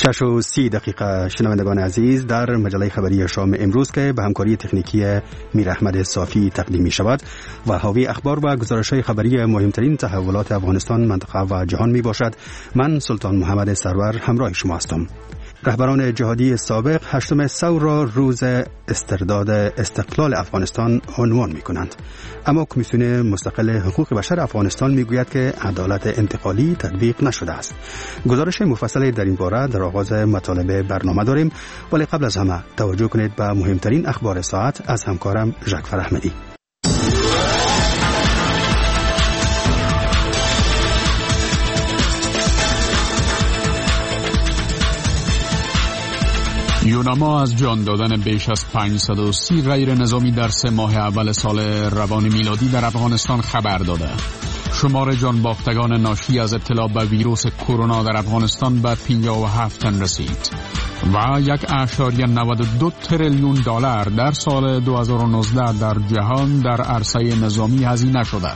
6:30 شنوندگان عزیز، در مجله خبری شام امروز که به همکاری تکنیکی میر احمد صافی تقدیم می شود و حاوی اخبار و گزارش‌های خبری مهمترین تحولات افغانستان، منطقه و جهان می باشد، من سلطان محمد سرور همراه شما هستم. رهبران جهادی سابق 8 ثور را روز استرداد استقلال افغانستان عنوان می کنند. اما کمیسیون مستقل حقوق بشر افغانستان می گوید که عدالت انتقالی تطبیق نشده است. گزارش مفصل در این باره در آغاز مطالب برنامه داریم، ولی قبل از همه توجه کنید به مهمترین اخبار ساعت از همکارم ژکفر احمدی. یوناما از جان دادن بیش از 530 غیر نظامی در 3 ماه اول سال روان میلادی در افغانستان خبر داده. شمار جان باختگان ناشی از ابتلا به ویروس کرونا در افغانستان به 57 تن رسید و 1.92 تریلیون دلار در سال 2019 در جهان در عرصه نظامی هزینه شده.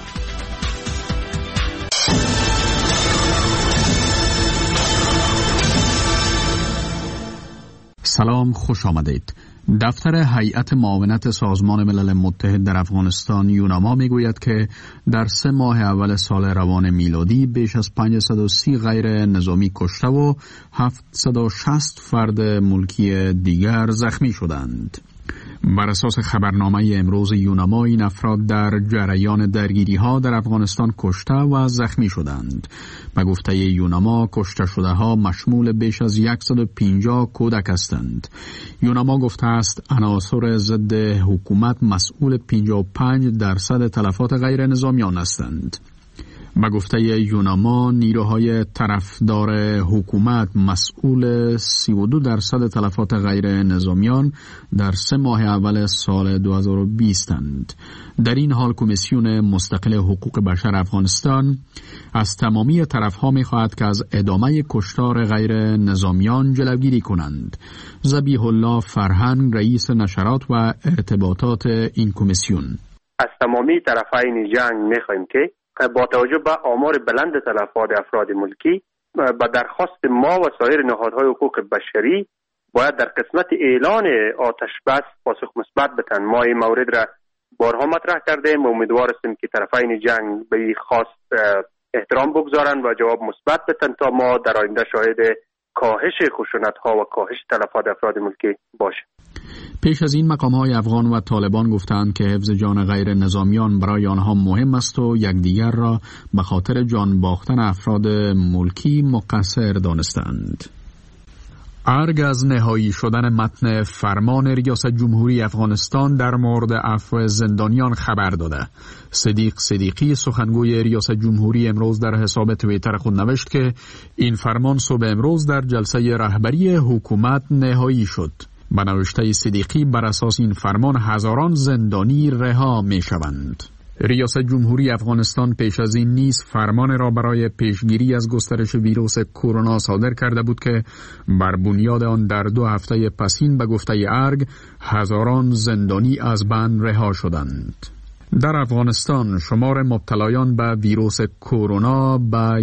سلام، خوش آمدید. دفتر هیئت معاونت سازمان ملل متحد در افغانستان یوناما میگوید که در 3 ماه اول سال روان میلادی بیش از 530 غیر نظامی کشته و 760 فرد ملکی دیگر زخمی شدند. بر اساس خبرنامه امروز یوناما، این افراد در جریان درگیری ها در افغانستان کشته و زخمی شدند. به گفته یوناما، کشته شده ها مشمول بیش از 150 کودک هستند. یوناما گفته است عناصر ضد حکومت مسئول 55% تلفات غیر نظامیان هستند. به گفته یوناما، نیروهای طرفدار حکومت مسئول 32% تلفات غیر نظامیان در 3 ماه اول سال 2020 اند. در این حال کمیسیون مستقل حقوق بشر افغانستان از تمامی طرفها می‌خواهد که از ادامه کشتار غیر نظامیان جلوگیری کنند. ذبیح الله فرهنگ، رئیس نشرات و ارتباطات این کمیسیون: از تمامی طرفین جنگ می‌خواهیم که با توجه به آمار بلند تلفات افراد ملکی با درخواست ما و سایر نهادهای حقوق بشری باید در قسمت اعلان آتش بس پاسخ مثبت بدهند. ما این مورد را بارها مطرح کردیم و امیدوار هستیم که طرفین جنگ به این خواست احترام بگذارند و جواب مثبت بدهند تا ما در آینده شاهد کاهش خشونت‌ها و کاهش تلفات افراد ملکی باشیم. پیش از این مقام‌های افغان و طالبان گفتند که حفظ جان غیر نظامیان برای آنها مهم است و یکدیگر را به خاطر جان باختن افراد ملکی مقصر دانستند. ارگ از نهایی شدن متن فرمان ریاست جمهوری افغانستان در مورد عفو زندانیان خبر داده. صدیق صدیقی، سخنگوی ریاست جمهوری، امروز در حساب توییتر خود نوشت که این فرمان صبح امروز در جلسه رهبری حکومت نهایی شد. به نوشته صدیقی، بر اساس این فرمان هزاران زندانی رها می شوند. ریاست جمهوری افغانستان پیش از این نیز فرمان را برای پیشگیری از گسترش ویروس کرونا صادر کرده بود که بر بنیاد آن در 2 هفته پسین به گفته ارگ هزاران زندانی از بند رها شدند. در افغانستان شمار مبتلایان به ویروس کرونا به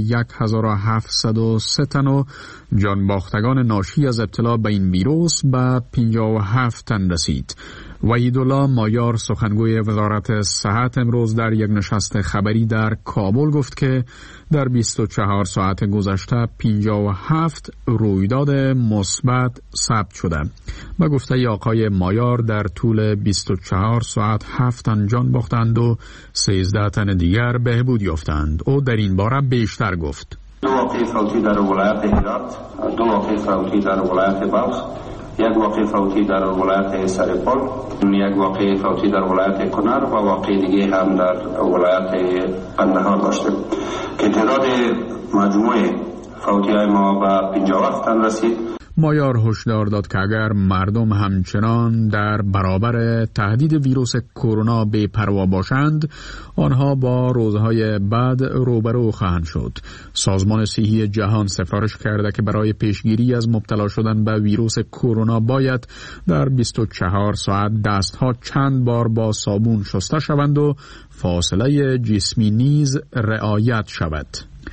1703 تن و جان باختگان ناشی از ابتلا به این ویروس به 57 تن رسید. وحیدالله مایار، سخنگوی وزارت صحت، امروز در یک نشست خبری در کابل گفت که در 24 ساعت گذشته 57 رویداد مثبت ثبت شده. به گفته آقای مایار در طول 24 ساعت 7 تن جان باختند و 13 تن دیگر بهبود یافتند. او در این باره بیشتر گفت: 2 واقعه فوتی در ولایت هرات، 2 واقعه فوتی در ولایت بلخ، 1 واقعه فوتی در ولایت سرپل، 1 واقعه فوتی در ولایت کنر و واقعه دیگه هم در ولایت قندهار داشتیم که تعداد مجموع فوتی های ما به 57 تن رسید. مایار هشدار داد که اگر مردم همچنان در برابر تهدید ویروس کرونا بی‌پروا باشند، آنها با روزهای بعد روبرو خواهند شد. سازمان صحی جهان سفارش کرده که برای پیشگیری از مبتلا شدن به ویروس کرونا باید در 24 ساعت دستها چند بار با صابون شسته شوند و فاصله جسمی نیز رعایت شود.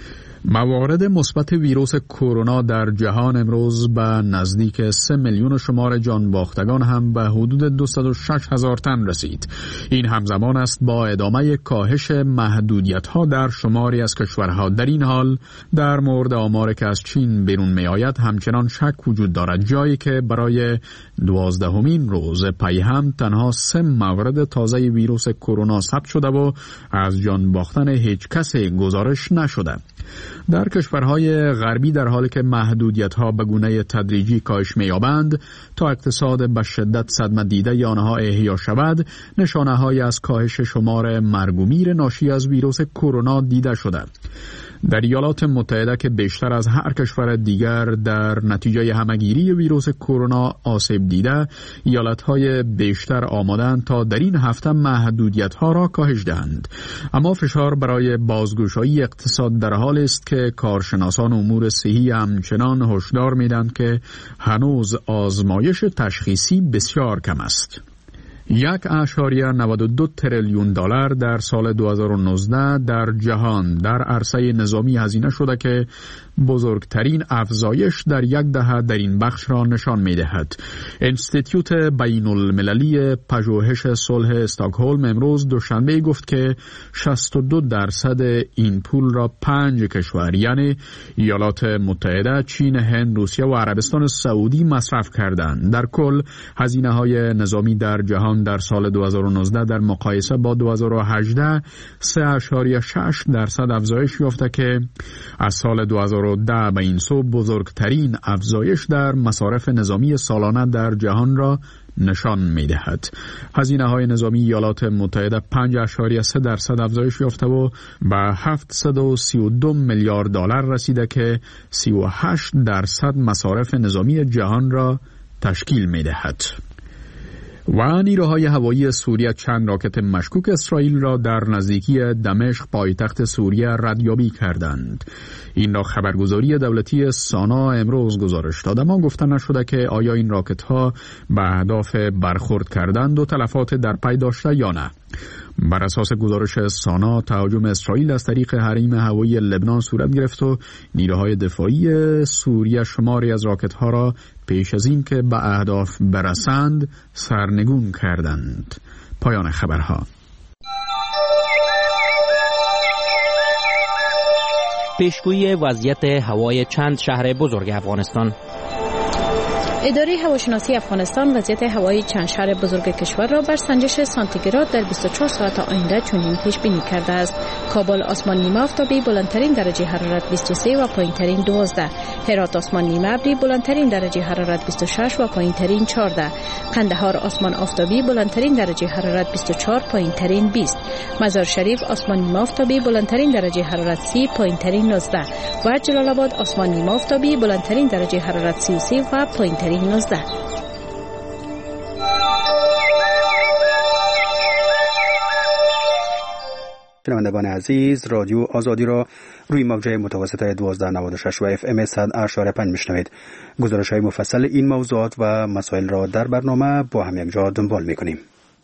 موارد مثبت ویروس کرونا در جهان امروز به نزدیک 3 میلیون شمار جان باختگان هم به حدود 206,000 تن رسید. این همزمان است با ادامه کاهش محدودیت‌ها در شماری از کشورها. در این حال در مورد آماری که از چین بیرون می آید همچنان شک وجود دارد، جایی که برای 12مین روز پی هم تنها 3 مورد تازه ویروس کرونا ثبت شده و از جان باختن هیچ کسی گزارش نشده. در کشورهای غربی در حالی که محدودیت‌ها به گونه تدریجی کاهش می‌یابند تا اقتصاد به شدت صدمه دیده آنها احیا شود، نشانه‌هایی از کاهش شمار مرگ و میر ناشی از ویروس کرونا دیده شده. در ایالات متحده که بیشتر از هر کشور دیگر در نتیجه همگیری ویروس کرونا آسیب دیده، ایالت‌های بیشتر آمادند تا در این هفته محدودیت‌ها را کاهش دهند. اما فشار برای بازگشایی اقتصاد در حال است که کارشناسان امور صحی همچنان هشدار می‌دهند که هنوز آزمایش تشخیصی بسیار کم است. 1.92 تریلیون دلار در سال 2019 در جهان در عرصه نظامی هزینه شده که بزرگترین افزایش در یک دهه در این بخش را نشان می‌دهد. انستیتوت بین المللی پژوهش صلح استکهلم امروز دوشنبه گفت که 62% این پول را 5 کشور یعنی ایالات متحده، چین، هند، روسیه و عربستان سعودی مصرف کردند. در کل هزینه‌های نظامی در جهان در سال 2019 در مقایسه با 2018 3.6% افزایش یافته که از سال 2010 به این سو بزرگترین افزایش در مصارف نظامی سالانه در جهان را نشان می‌دهد. هزینه‌های نظامی ایالات متحده 5.3% افزایش یافته و به 732 میلیارد دلار رسیده که 38% مصارف نظامی جهان را تشکیل می‌دهد. و نیروهای هوایی سوریه چند راکت مشکوک اسرائیل را در نزدیکی دمشق پایتخت سوریه ردیابی کردند. این را خبرگزاری دولتی سانا امروز گزارش داد، اما گفته نشده که آیا این راکت ها به اهداف برخورد کردند و تلفات در پی داشته یا نه. بر اساس گزارش سانا تهاجم اسرائیل از طریق حریم هوایی لبنان صورت گرفت و نیروهای دفاعی سوریه شماری از راکت ها را پیش از این که به اهداف برسند سرنگون کردند. پایان خبرها. پیشگویی وضعیت هوای چند شهر بزرگ افغانستان. اداره هواشناسی افغانستان وضعیت هوایی چند شهر بزرگ کشور را بر سنجش سانتیگراد در 24 ساعت آینده چنین پیش بینی کرده است. کابل آسمان نیمه آفتابی بلندترین درجه حرارت 23 و پایینترین 12. هرات آسمان نیمه ابری بلندترین درجه حرارت 26 و پایینترین 14. قندهار آسمان آفتابی بلندترین درجه حرارت 24 پایینترین 20. مزار شریف آسمان نیمه آفتابی بلندترین درجه حرارت 30 پایینترین 19 و جلال آباد آسمان نیمه آفتابی بلندترین درجه حرارت 33 و پایینترین 19. شنوندگان عزیز، رادیو آزادی را روی موجه متوسط 1296 و FM 100.5 میشنوید. گزارش‌های مفصل این موضوعات و مسائل را در برنامه با هم یکجا دنبال می‌کنیم.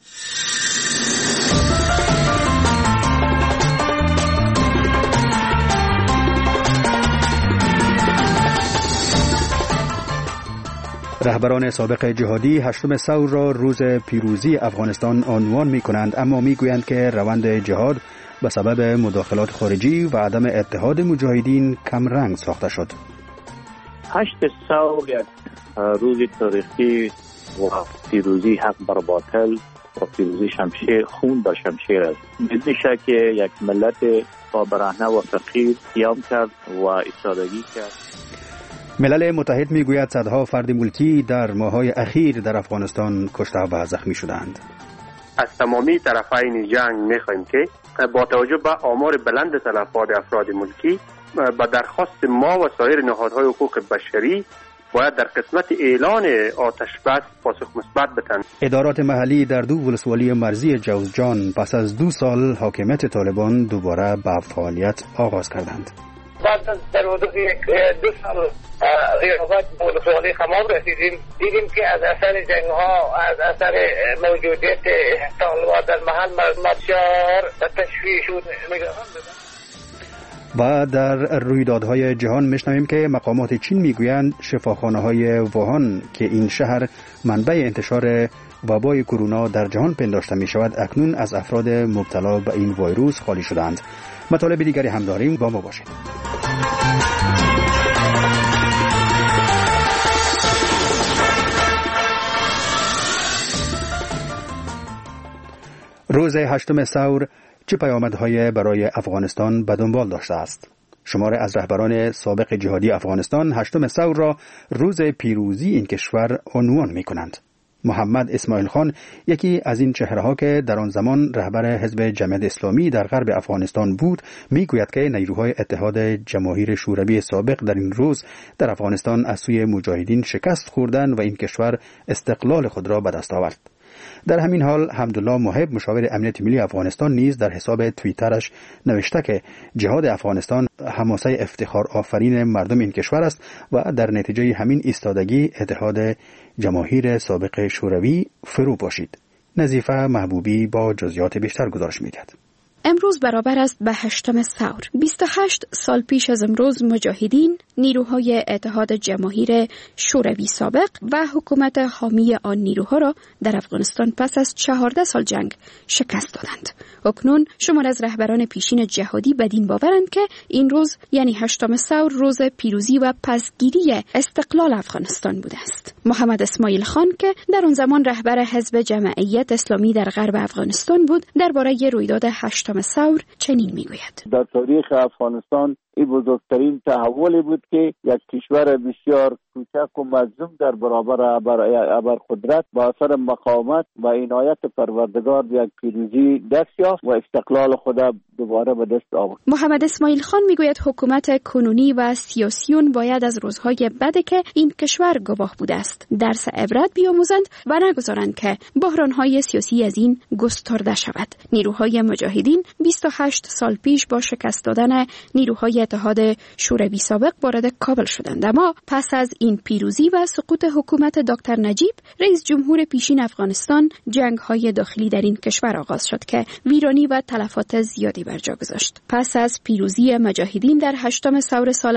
رهبران سابق جهادی 8 ثور را روز پیروزی افغانستان عنوان می‌کنند، اما می‌گویند که روند جهاد به سبب مداخلات خارجی و عدم اتحاد مجاهدین کم رنگ ساخته شد. 8 ثور یک روز تاریخی و پیروزی حق بر باطل و پیروزی شمشیر خون بر شمشیر است. بدون شک یک ملت با برهنه و فقیر قیام کرد و ایستادگی کرد. ملل متحد میگوید صدها فرد ملکی در ماه‌های اخیر در افغانستان کشته و زخمی شدند. از تمامی طرفین جنگ می‌خواهیم که با توجه به آمار بلند تلفات افراد ملکی با درخواست ما و سایر نهادهای حقوق بشری باید در قسمت اعلان آتش بس پاسخ مثبت بدهند. ادارات محلی در 2 ولسوالی مرزی جوزجان پس از 2 سال حاکمیت طالبان دوباره به فعالیت آغاز کردند. بعد از در حدود 2 سال غیابت به ولسوالی خمام رسیدیم، دیدیم که از اثر جنگ ها، از اثر موجودیت طالبان در محل مردم بسیار تشویش و نگران. و در رویدادهای جهان میشنویم که مقامات چین میگویند شفاخانه‌های ووهان که این شهر منبع انتشار وبای کرونا در جهان پنداشته می شود اکنون از افراد مبتلا به این ویروس خالی شدند. مطالب دیگری هم داریم، با ما باشید. روز 8 ثور چه پیامدهای برای افغانستان به دنبال داشته است؟ شمار از رهبران سابق جهادی افغانستان 8 ثور را روز پیروزی این کشور عنوان می کنند. محمد اسماعیل خان یکی از این چهره‌ها که در آن زمان رهبر حزب جمعیت اسلامی در غرب افغانستان بود میگوید که نیروهای اتحاد جماهیر شوروی سابق در این روز در افغانستان از سوی مجاهدین شکست خوردند و این کشور استقلال خود را به دست آورد. در همین حال حمدالله محب مشاور امنیت ملی افغانستان نیز در حساب توییترش نوشته که جهاد افغانستان حماسه افتخار آفرین مردم این کشور است و در نتیجه همین ایستادگی اتحاد جماهیر سابق شوروی فرو باشید. نظیفه محبوبی با جزئیات بیشتر گزارش می‌دهد. امروز برابر است به 8 ثور. 28 سال پیش از امروز مجاهدین، نیروهای اتحاد جماهیر شوروی سابق و حکومت حامی آن نیروها را در افغانستان پس از 14 سال جنگ شکست دادند. اکنون شمار از رهبران پیشین جهادی بدین باورند که این روز یعنی 8 ثور روز پیروزی و پسگیری استقلال افغانستان بوده است. محمد اسماعیل خان که در آن زمان رهبر حزب جمعیت اسلامی در غرب افغانستان بود، درباره رویداد 8 ثور چنین میگوید: در تاریخ افغانستان این بزرگترین تحولی بود که یک کشور بسیار کوچک و مظلوم در برابر ابرقدرت با اثر مقاومت و عنایت پروردگار یک پیروزی دست یافت و استقلال خود دوباره به دست آورد. محمد اسماعیل خان میگوید حکومت کنونی و سیاسیون باید از روزهای بده که این کشور گواه بوده است درس عبرت بیاموزند و نگذارند که بحرانهای سیاسی از این گسترده شود. نیروهای مجاهدین 28 سال پیش با شکست دادن نیروهای اتحاد شوروی سابق وارد کابل شدند، اما پس از این پیروزی و سقوط حکومت دکتر نجیب رئیس جمهور پیشین افغانستان، جنگ‌های داخلی در این کشور آغاز شد که ویرانی و تلفات زیادی بر جا گذاشت. پس از پیروزی مجاهدین در 8 ثور سال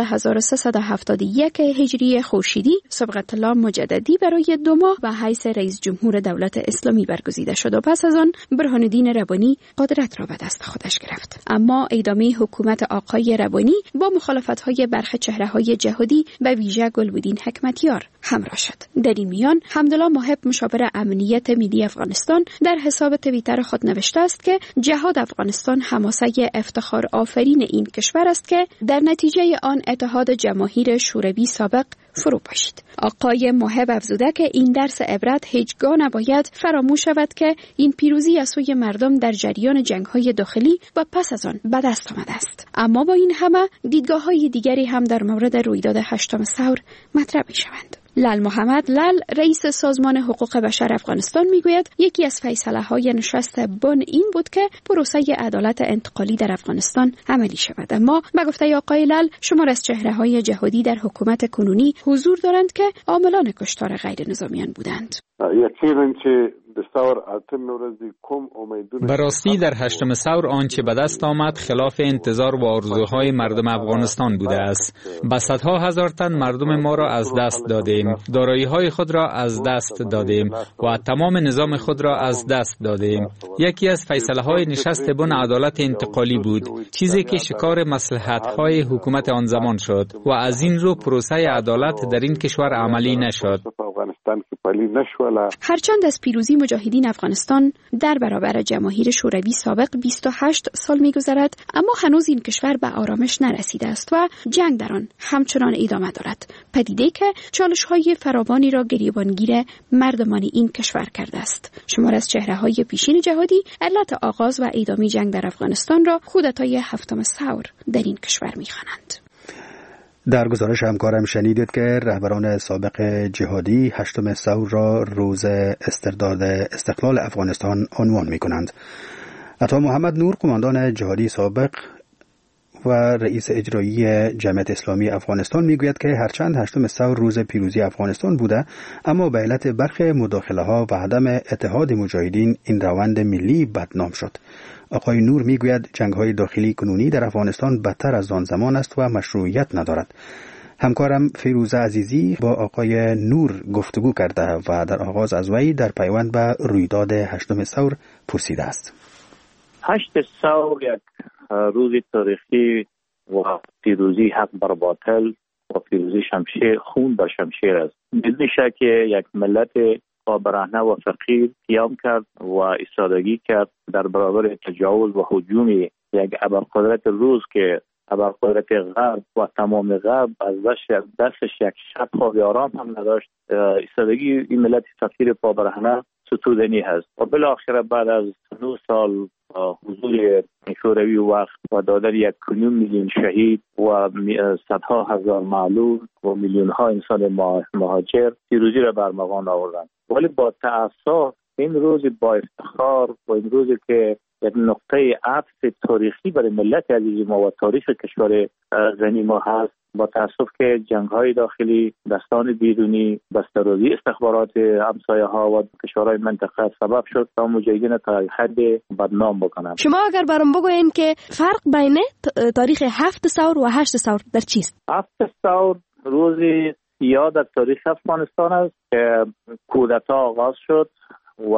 1371 هجری خورشیدی، صبغت الله مجددی برای 2 ماه به حیث رئیس جمهور دولت اسلامی برگزیده شد و پس از آن برهان الدین ربانی قدرت را به دست خودش گرفت. اما ادامه حکومت آقای ربانی با مخالفت‌های برخی چهره‌های جهادی به ویژه گلبدین حکمتیار همراه شد. در این میان حمدالله محب مشاور امنیت ملی افغانستان در حساب توییتر خود نوشته است که جهاد افغانستان حماسه افتخار آفرین این کشور است که در نتیجه آن اتحاد جماهیر شوروی سابق فرو پاشید. آقای محب افزوده که این درس عبرت هیچگاه نباید فراموش شود که این پیروزی از سوی مردم در جریان جنگ‌های داخلی و پس از آن به دست آمده است. اما با این همه دیدگاه‌های دیگری هم در مورد رویداد 8 ثور مطرح می‌شوند. لال محمد لال رئیس سازمان حقوق بشر افغانستان میگوید یکی از فیصله‌های نشست بن این بود که پروسه عدالت انتقالی در افغانستان عملی شود، اما به گفته آقای لال شمار از چهره‌های جهادی در حکومت کنونی حضور دارند که عاملان کشتار غیر نظامیان بودند. یقینا که براستی در 8 ثور آنچه به دست آمد خلاف انتظار و آرزوهای مردم افغانستان بوده است. به صدها هزار تن مردم ما را از دست دادیم، دارایی‌های خود را از دست دادیم و تمام نظام خود را از دست دادیم. یکی از فیصله‌های نشست بن عدالت انتقالی بود، چیزی که شکار مصلحت‌های حکومت آن زمان شد و از این رو پروسه عدالت در این کشور عملی نشد. هرچند از پیروزی مجاهدین افغانستان در برابر جماهیر شوروی سابق 28 سال می‌گذرد، اما هنوز این کشور به آرامش نرسیده است و جنگ در آن همچنان ادامه دارد. پدیده که چالش‌های فراوانی را گریبانگیر مردمان این کشور کرده است. شمار از چهره‌های پیشین جهادی علت آغاز و ادامه جنگ در افغانستان را کودتای 7 ثور در این کشور می‌خوانند. در گزارش همکارم شنیدید که رهبران سابق جهادی 8 ثور را روز استرداد استقلال افغانستان عنوان می کنند. عطا محمد نور قماندان جهادی سابق و رئیس اجرایی جمعیت اسلامی افغانستان می گوید که هرچند 8 ثور روز پیروزی افغانستان بوده، اما به علت برخی مداخله ها و عدم اتحاد مجاهدین این روند ملی بدنام شد. آقای نور میگوید جنگ‌های داخلی کنونی در افغانستان بدتر از آن زمان است و مشروعیت ندارد. همکارم فیروزه عزیزی با آقای نور گفتگو کرده و در آغاز از وی در پیوند به رویداد 8 ثور پرسیده است. 8 ثور یک روز تاریخی و پیروزی حق بر باطل و پیروزی شمشیر خون بر شمشیر است. بدون شک یک ملت برهنه و فقیر قیام کرد و ایستادگی کرد در برابر تجاوز و هجوم یک ابرقدرت روس که ابرقدرت غرب و تمام غرب از دستش یک شب خواب آرام هم نداشت. ایستادگی این ملت فقیر پابرهنه ستودنی هست و بالاخره بعد از 9 سال حضور شوروی وقت و دادن 1.5 میلیون شهید و صدها هزار معلول و میلیون ها انسان مهاجر پیروزی را برمغان آوردند. ولی با تأسف این روز با افتخار و این روزی که یک نقطه عطف تاریخی برای ملت عزیز ما و تاریخ کشور زنی ما هست، با تأسف که جنگ‌های داخلی، دستان بیرونی، بسته‌روزی استخبارات همسایه‌ها و کشورهای منطقه سبب شد تا مجاهدین تا حد بدنام بکنند. شما اگر برام بگوین که فرق بین تاریخ 7 ثور و 8 ثور در چیست؟ 7 ثور روزی سیاه در تاریخ افغانستان است که کودتا آغاز شد و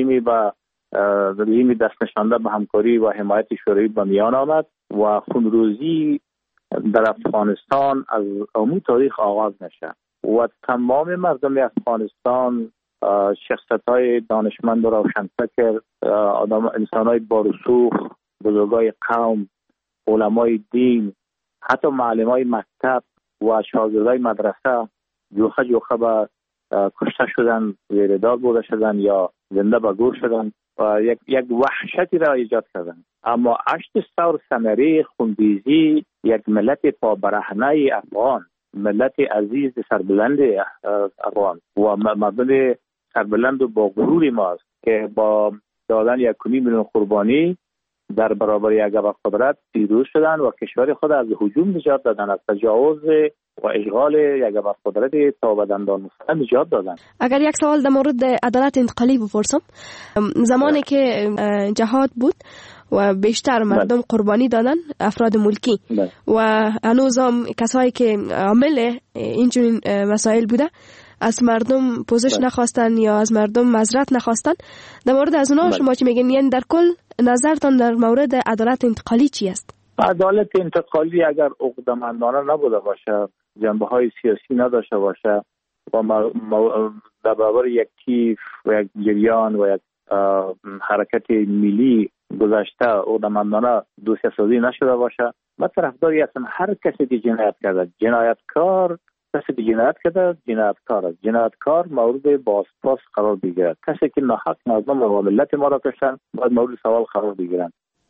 رژیمی دست نشانده به همکاری و حمایت شوروی به میان آمد و خونروزی در افغانستان از اون تاریخ آغاز نشه و تمام مردم افغانستان، شخصیت‌های دانشمند و روشنفکر، انسان‌های بارسوخ، بزرگای قوم، علمای دین، حتی معلمای مکتب و شاگردای مدرسه جوخه به کشته شدن، زیر دار برده شدن یا زنده به گور شدن و یک وحشتی را ایجاد کردن. اما 8 ثور ثمره خونریزی یک ملت پابرهنه افغان، ملت عزیز سربلند افغان و مردم سربلند و با غرور ماست که با دادن 1.5 میلیون قربانی در برابر یک ابرقدرت پیروز شدن و کشور خود از هجوم نجات دادن، از تجاوز و اشغال یک ابرقدرت تا به دندان نجات دادن. اگر یک سوال در مورد عدالت انتقالی بپرسم، زمانی که جهاد بود و بیشتر مردم قربانی دادن، افراد ملکی و هنوز هم کسایی که عامل اینجور مسائل بوده از مردم پوزش نخواستن یا از مردم معذرت نخواستن، در مورد از اونا شما چی میگین؟ یعنی در کل نظرتان در مورد عدالت انتقالی چی است؟ عدالت انتقالی اگر عقده‌مندانه نبوده باشه، جنبه‌های سیاسی نداشته باشه و در برابر یک کیف و یک جریان و یک حرکت ملی گذشته عقده‌مندانه دوسیه سازی نشده باشه، من طرفداری هستم هر کسی که جنایت کرده، جنایتکار کسی که جنایت کرده جنایتکار است، جنایتکار مورد بازپرس قرار بگیرد. کسی که ناحق مردم و ملت ما را کشتن باید مورد سوال قرار بگیرند.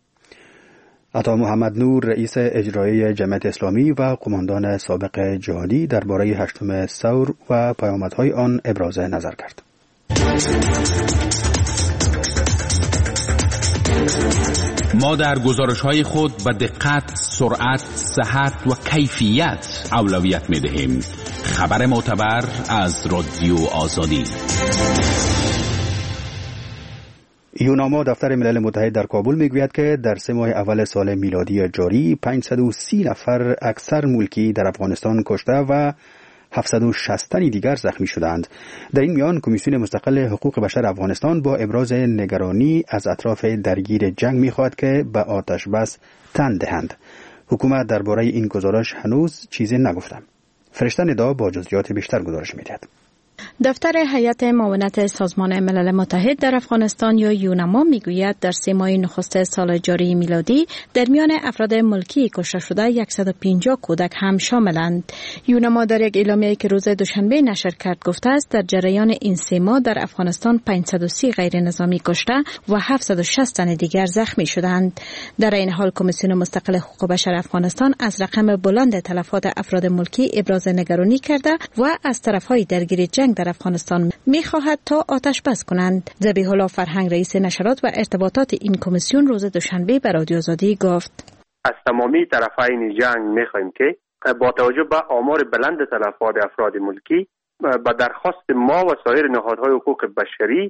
عطا محمد نور، رئیس اجرایی جمعیت اسلامی و قماندان سابق جهادی، درباره 8 ثور و پیامدهای آن ابراز نظر کرد. ما در گزارش‌های خود به دقت، سرعت، صحت و کیفیت اولویت می‌دهیم. خبر معتبر از رادیو آزادی. یوناما دفتر ملل متحد در کابل میگوید که در 3 ماه اول سال میلادی جاری 530 نفر اکثر ملکی در افغانستان کشته و 760 تن دیگر زخمی شدند. در این میان کمیسیون مستقل حقوق بشر افغانستان با ابراز نگرانی از اطراف درگیر جنگ میخواهد که به آتش بس تن دهند. حکومت درباره این گزارش هنوز چیزی نگفته. فرشته ندا با جزئیات بیشتر گزارش میدهد. دفتر هیئت معاونت سازمان ملل متحد در افغانستان یا یوناما میگوید در 3 ماه نخست سال جاری میلادی در میان افراد ملکی کشته شده 150 کودک هم شاملند. یوناما در یک اعلامیه‌ای که روز دوشنبه نشر کرد گفته است در جریان این 3 ماه در افغانستان 530 غیر نظامی کشته و 760 تن دیگر زخمی شدند. در این حال کمیسیون مستقل حقوق بشر افغانستان از رقم بلند تلفات افراد ملکی ابراز نگرانی کرده و از طرف‌های درگیر جنگ در افغانستان می‌خواهد تا آتش بس کنند. ذبیح الله فرهنگ، رئیس نشرات و ارتباطات این کمیسیون، روز دوشنبه به رادیو آزادی گفت: از تمامی طرفین جنگ می‌خواهیم که با توجه به آمار بلند تلفات افراد ملکی با درخواست ما و سایر نهادهای حقوق بشری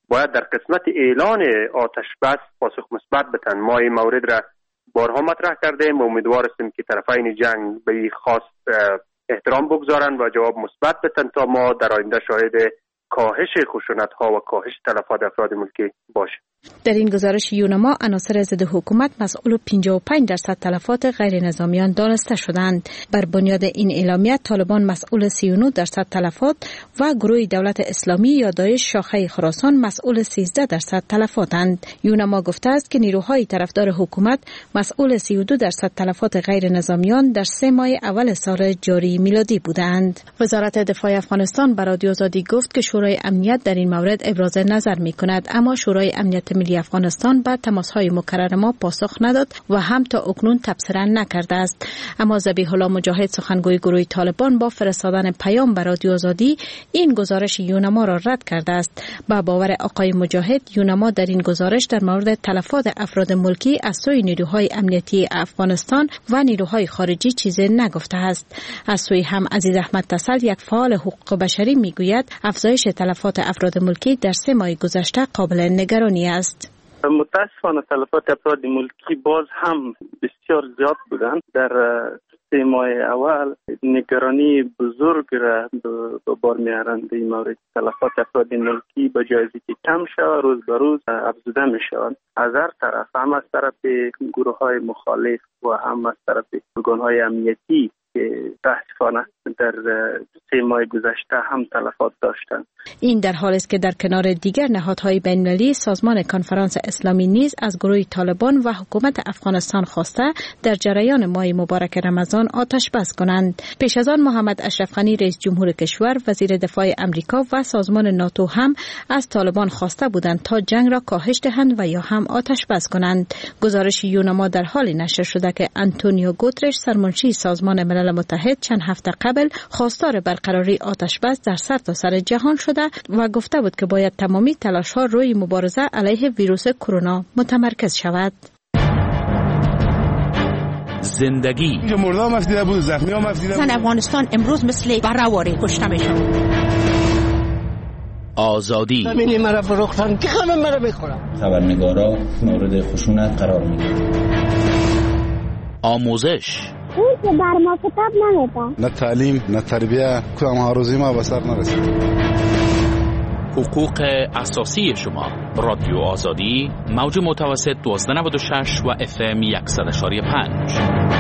باید در قسمت اعلان آتش بس پاسخ مثبت بدن. ما این مورد را بارها مطرح کردیم و امیدوار هستیم که طرفین جنگ به این خواست احترام بگذارن و جواب مثبت بدن تا ما در آینده شاهد کاهش خشونت‌ها و کاهش تلفات افراد ملکی باشیم. در این گزارش یونما عناصر ضد حکومت مسئول 55% تلفات غیر نظامیان دانسته شدند. بر بنیاد این اعلامیه طالبان مسئول 39% تلفات و گروه دولت اسلامی یا داعش شاخه خراسان مسئول 13% تلفاتند. یونما گفته است که نیروهای طرفدار حکومت مسئول 32% تلفات غیر نظامیان در 3 ماه اول سال جاری میلادی بودند. وزارت دفاع افغانستان به رادیو آزادی گفت که شورای امنیت در این مورد ابراز نظر می‌کند، اما شورای امنیت ملی افغانستان به تماس‌های مکرر ما پاسخ نداد و هم تا اکنون تبصره نکرده است. اما ذبیح الله مجاهد سخنگوی گروه طالبان با فرستادن پیام به رادیو آزادی این گزارش یونما را رد کرده است. با باور آقای مجاهد، یونما در این گزارش در مورد تلفات افراد ملکی از سوی نیروهای امنیتی افغانستان و نیروهای خارجی چیزی نگفته است. از سوی هم عزیز احمد تسل، یک فعال حقوق بشری، میگوید افزایش تلفات افراد ملکی در 3 ماه گذشته قابل نگرانی است. متاسفانه تلفات افراد ملکی باز هم بسیار زیاد بودند. در 3 ماه اول نگرانی بزرگ را به بار میارند. این مورد تلفات افراد ملکی به جای اینکه کم شود روز به روز افزوده میشوند. از هر طرف، هم از طرف گروه های مخالف و هم از طرف ارگان های امنیتی که متاسفانه در 3 ماه گذشته هم تلفات داشتند. این در حالی است که در کنار دیگر نهادهای بین‌المللی سازمان کنفرانس اسلامی نیز از گروه طالبان و حکومت افغانستان خواسته در جریان ماه مبارک رمضان آتش بس کنند. پیش از آن محمد اشرف غنی رئیس جمهور کشور، وزیر دفاع امریکا و سازمان ناتو هم از طالبان خواسته بودند تا جنگ را کاهش دهند و یا هم آتش بس کنند. گزارش یونما در حالی نشر شده که آنتونیو گوترش سرمنشی سازمان ملل متحد چند هفته قبل خواستار برقراری آتش بس در سرتاسر جهان شده و گفته بود که باید تمامی تلاش‌ها روی مبارزه علیه ویروس کرونا متمرکز شود. زندگی مردم مفدیده بود، زخمی ها مفدیده بود. افغانستان امروز مثل برآوری کشته میشن. آزادی همین مرا فروختن که همه مرا بخورن. خبرنگارا مورد خشونت قرار میگیرن. آموزش اون که بر ما کتاب نمیده. نه تعلیم، نه تربیه، کدام آرزوی ما به سر نرسید. حقوق اساسی شما. رادیو آزادی، موج متوسط 1296 و FM 100.5.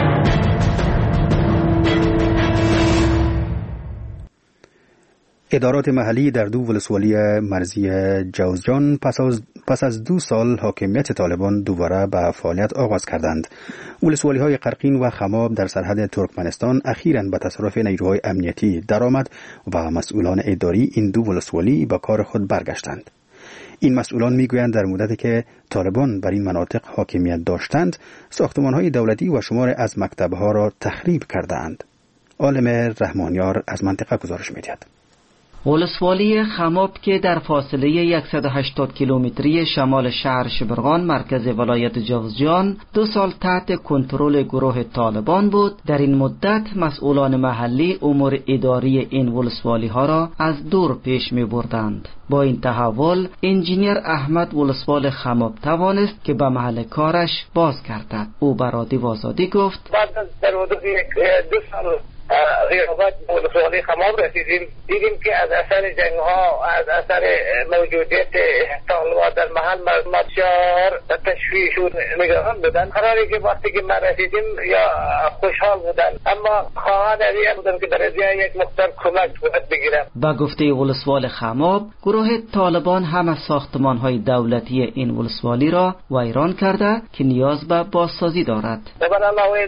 ادارات محلی در 2 ولسوالی مرزی جوزجان پس از 2 سال حاکمیت طالبان دوباره به فعالیت آغاز کردند. ولسوالی های قرقین و خماب در سرحد ترکمنستان اخیراً به تصرف نیروهای امنیتی درآمد و مسئولان اداری این 2 ولسوالی به کار خود برگشتند. این مسئولان میگویند در مدتی که طالبان بر این مناطق حاکمیت داشتند، ساختمان‌های دولتی و شمار از مکتب‌ها را تخریب کردند. عالم رحمانیار از منطقه گزارش می‌دهد. ولسوالی خماب که در فاصله 180 کیلومتری شمال شهر شبرغان مرکز ولایت جوزجان 2 سال تحت کنترل گروه طالبان بود، در این مدت مسئولان محلی امور اداری این ولسوالی ها را از دور پیش می بردند. با این تحول انجینیر احمد ولسوال خماب توانست که به محل کارش باز گردد. او به رادیو آزادی گفت بعد در حدود 2 سال غیابت ولسوالی خماب رسیدیم، دیدیم که از اثر جنگ ها، از اثر موجودیت طالبان در محل بسیار تشویش و نگران بودن. قراری که وقتی که ما رسیدیم یا خوشحال بودن، اما خواهان علیه بودن که در ازیای یک مقدار کمک باید بگیرم. با گفته ولسوال خماب، گروه طالبان هم از ساختمان های دولتی این ولسوالی را ویران کرده که نیاز به بازسازی دارد. مثلا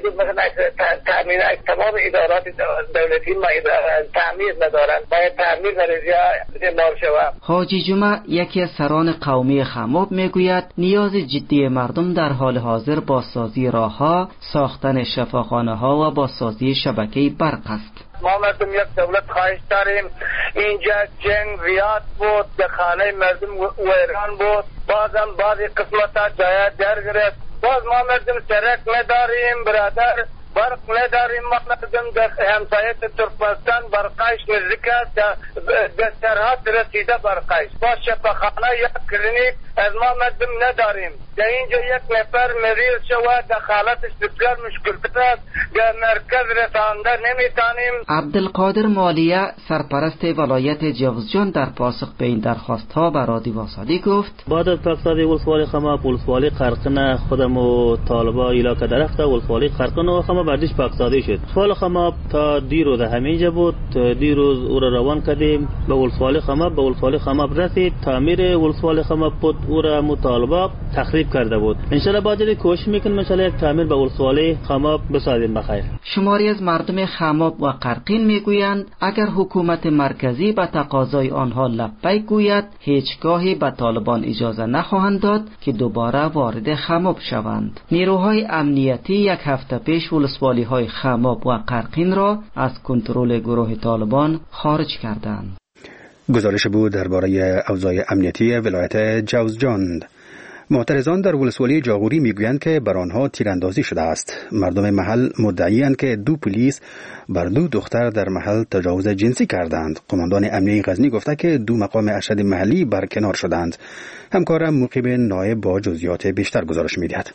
تامین تمام ادارات دولتی ما تعمیر ندارند، باید تعمیر در ازیای شود. حاجی جمعه یکی از سران قومی خماب میگوید نیاز جدی مردم در حال حاضر بازسازی راهها، ساختن شفاخانه ها و بازسازی شبکه برق است. ما مردم یک دولت خواهش داریم. اینجا جنگ زیاد بود، به خانه مردم ویران بود، بازم بعضی قسمت ها جای در گرفت. باز ما مردم سرک نداریم برادر، برق نداریم. ما مردم در همسایه ترکمنستان برقش نزدیک است، در سرحد رسیده برقش. با شفاخانه یا کلینیک از ما مردم نداریم. در اینجا یک نفر مریض شود در حالتش بسیار مشکل است، در مرکز رسانده نمیتانیم. عبدالقادر مالیه سرپرست ولایت جوزجان در پاسخ به این درخواست ها به رادیو آزادی گفت: بعد از پاکسازی ولسوالی خماب، ولسوالی قرقنه خودم و طالبا علاقه درفته، ولسوالی قرقنه و خماب بردیش پاکسازی شد. ولسوالی خماب تا دیروز همینجا بود، دیروز او را روان کردیم به ولسوالی خماب. به ولسوالی خماب رسید، تعمیر ولسوالی خماب بود، او را مطالبه تخریب کرده بود. ان شاء الله بعد کوشش میکنیم ان شاء الله یک تعمیر به ولسوالی خماب بسازیم بخیر. شماری از مردم خماب و قرقین میگویند اگر حکومت مرکزی به تقاضای آنها لبیک گوید، هیچگاهی به طالبان اجازه نخواهند داد که دوباره وارد خماب شوند. نیروهای امنیتی یک هفته پیش ولسوالی های خماب و قرقین را از کنترل گروه طالبان خارج کردند. گزارش بود درباره اوضاع امنیتی ولایت جوزجان. معترضان در ولسوالی جاغوری میگویند که بر آنها تیراندازی شده است. مردم محل مدعی‌اند که 2 پلیس بر 2 دختر در محل تجاوز جنسی کردند. قماندان امنیه غزنی گفته که 2 مقام ارشد محلی برکنار شدند. همکارم مقیب نایب با جزئیات بیشتر گزارش می‌دهد.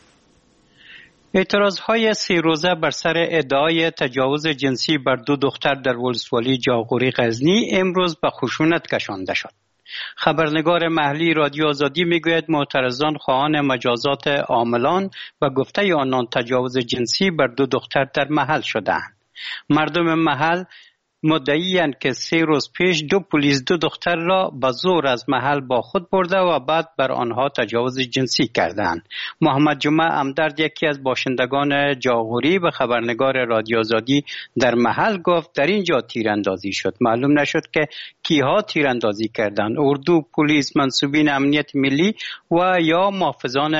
اعتراضهای 3 روزه بر سر ادعای تجاوز جنسی بر 2 دختر در ولسوالی جاغوری غزنی امروز به خشونت کشانده شد. خبرنگار محلی رادیو آزادی میگوید معترضان خواهان مجازات عاملان و گفته آنان تجاوز جنسی بر 2 دختر در محل شدند. مردم محل مدعی‌اند که 3 روز پیش 2 پلیس 2 دختر را به زور از محل با خود برده و بعد بر آنها تجاوز جنسی کردند. محمد جمعه امدرد یکی از باشندگان جاغوری به خبرنگار رادیو آزادی در محل گفت در اینجا تیراندازی شد. معلوم نشد که کیها تیراندازی کردند: اردو، پلیس، منصوبین امنیت ملی و یا محافظان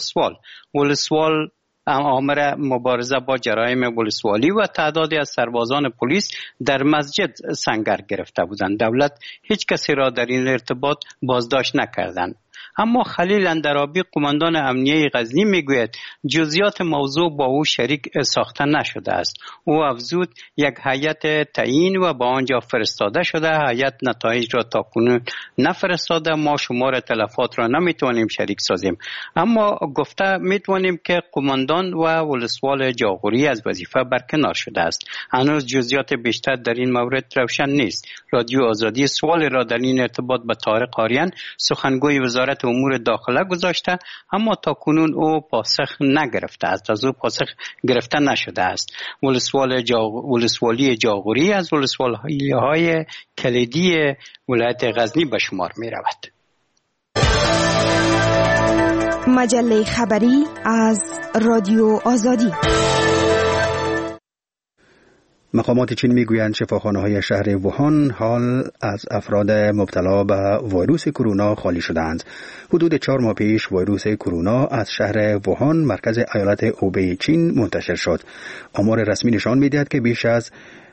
ولسوال آمر مبارزه با جرایم ولسوالی و تعدادی از سربازان پلیس در مسجد سنگر گرفته بودند. دولت هیچ کسی را در این ارتباط بازداشت نکردند. اما خلیل اندرابی قماندان امنیه غزنی میگوید جزئیات موضوع با او شریک ساخته نشده است. او افزود یک هیئت تعیین و با آنجا فرستاده شده. هیئت نتایج را تاکنون نفرستاده. ما شمار تلفات را نمیتوانیم شریک سازیم، اما گفته میتوانیم که قماندان و ولسوال جاغوری از وظیفه برکنار شده است. هنوز جزئیات بیشتر در این مورد روشن نیست. رادیو آزادی سوال را در این ارتباط به طارق آریان سخنگوی وزارت امور داخله گذاشته، اما تا کنون او پاسخ نگرفته است. از او پاسخ گرفته نشده است. ولسوالی جاغوری از ولسوالی‌های کلیدی ولایت غزنی به شمار می رود. مجله خبری از رادیو آزادی. مقامات چین میگویند شفاخانه‌های شهر ووهان حال از افراد مبتلا به ویروس کرونا خالی شدند. حدود 4 ماه پیش ویروس کرونا از شهر ووهان مرکز ایالت اوبی چین منتشر شد. آمار رسمی نشان می‌دهد که بیش از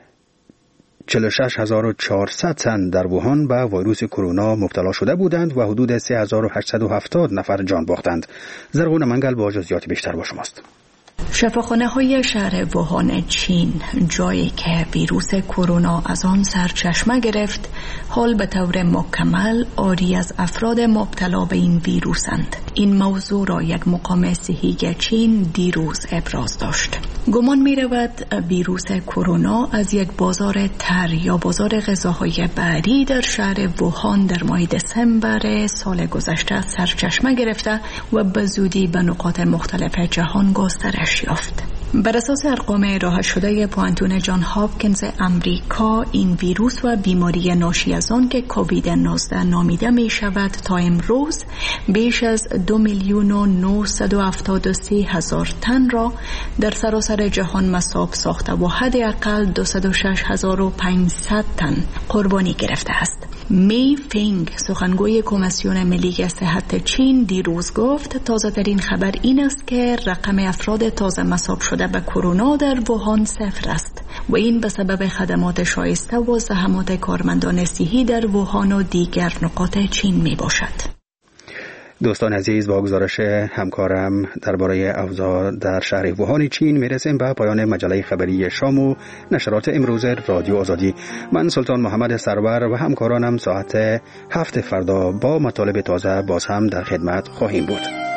46400 تن در ووهان به ویروس کرونا مبتلا شده بودند و حدود 3870 نفر جان باختند. زرغون منگل با جزئیات بیشتر با شماست. شفاخانه های شهر ووهان چین، جایی که ویروس کرونا از آن سرچشمه گرفت، حال به طور مکمل عاری از افراد مبتلا به این ویروسند. این موضوع را یک مقام صحی چین دیروز ابراز داشت. گمان می رود ویروس کرونا از یک بازار تر یا بازار غذاهای بعدی در شهر ووهان در ماه دسامبر سال گذشته سرچشمه گرفته و به زودی به نقاط مختلف جهان گسترش یافت. بر اساس ارقام ارائه شده پوانتون جان هاپکینز امریکا، این ویروس و بیماری ناشی از آن که کووید 19 نامیده می شود تا امروز بیش از 2,973,000 تن را در سراسر جهان مصاب ساخته و حداقل 206,500 تن قربانی گرفته است. می فینگ سخنگوی کمیسیون ملی صحت چین دیروز گفت تازه ترین خبر این است که رقم افراد تازه مصاب شده به کرونا در ووهان 0 است و این به سبب خدمات شایسته و زحمات کارمندان صحی در ووهان و دیگر نقاط چین می باشد. دوستان عزیز، با گزارش همکارم درباره اوضاع در شهر ووهان چین میرسیم به پایان مجله خبری شام و نشرات امروز رادیو آزادی. من سلطان محمد سرور و همکارانم ساعت 7 فردا با مطالب تازه باز هم در خدمت خواهیم بود.